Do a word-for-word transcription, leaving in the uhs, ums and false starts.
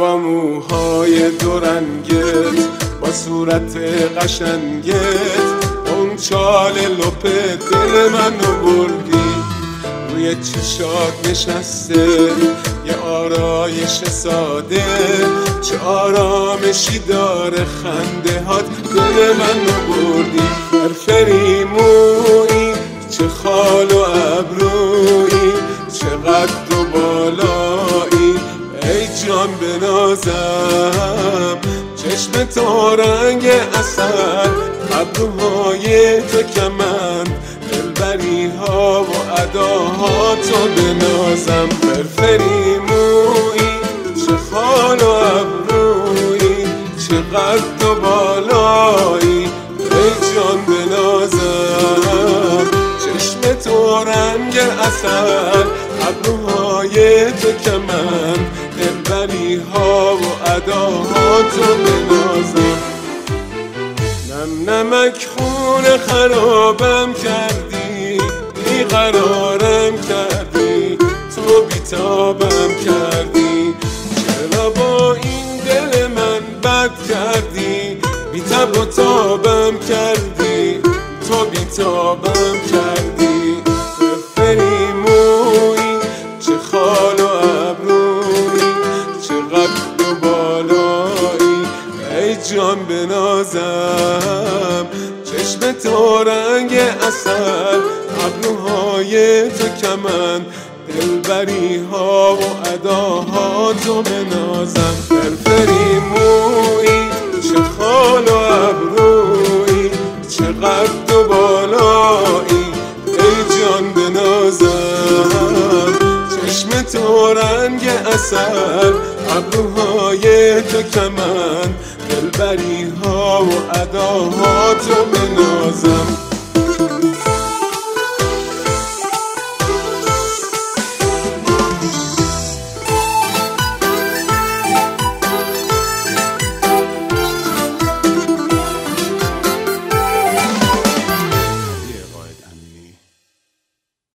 با موهای دورنگت، با صورت قشنگت، اون چال لپه دل منو بردی. روی چشات نشسته یه آرایش ساده، چه آرامشی داره خنده هات دل منو بردی. فرفری مویی، چه خال و ابرویی، چه قد و بالایی، ای جان بنازم. چشم تو رنگ عسل، ابروهای تو کمند، دلبری ها و اداها تو بنازم. فرفری مویی، چه خال و ابرویی، چه قد و بالایی، ای جان بنازم. چشم تو رنگ عسل، ابروهای تو کمند، دلبری ها و اداها تو بنازم. نم نمک خون خرابم کردی، بیقرارم کردی، تو بیتابم کردی. چرا با این دل من بد کردی، بیتاب و تابم کردی، تو بیتابم کردی. فرفری مویی، چه خال و ابرویی، چه قد و بالایی، ای جان بنازم. چشم تو رنگ عسل، ابروهای تو کمند، دلبری ها و اداها تو بنازم. فرفری مویی، چه خال و ابرویی، چه قد و بالایی، ای جان بنازم. چشم تو رنگ عسل، ابروهای تو کمند، دلبری ها و اداها تو